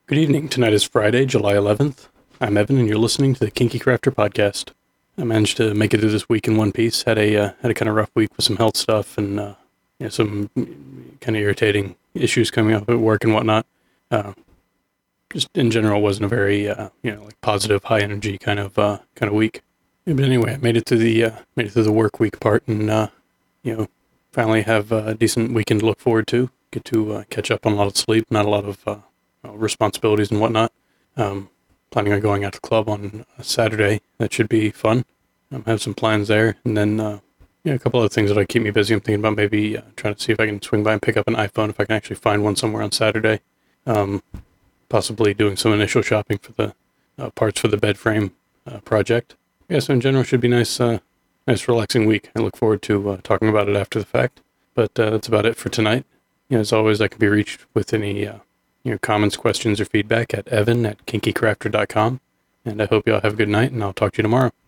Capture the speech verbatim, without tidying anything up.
Good evening. Tonight is Friday, July eleventh. I'm Evan, and you're listening to the Kinky Crafter podcast. I managed to make it through this week in one piece. Had a uh, had a kind of rough week with some health stuff and uh, you know, some kind of irritating issues coming up at work and whatnot. Uh, just in general, wasn't a very uh, you know like positive, high energy kind of uh, kind of week. Yeah, but anyway, I made it to the uh, made it through the work week part, and uh, you know finally have a decent weekend to look forward to. Get to uh, catch up on a lot of sleep, not a lot of uh, responsibilities and whatnot. Um, planning on going out to the club on a Saturday. That should be fun. Um, have some plans there, and then uh, yeah, a couple other things that'll keep me busy. I'm thinking about maybe uh, trying to see if I can swing by and pick up an iPhone if I can actually find one somewhere on Saturday. Um, possibly doing some initial shopping for the uh, parts for the bed frame uh, project. Yeah, so in general, should be nice, uh, nice relaxing week. I look forward to uh, talking about it after the fact. But uh, that's about it for tonight. You know, as always, I can be reached with any uh, you know, comments, questions, or feedback at evan at kinky crafter dot com. And I hope you all have a good night, and I'll talk to you tomorrow.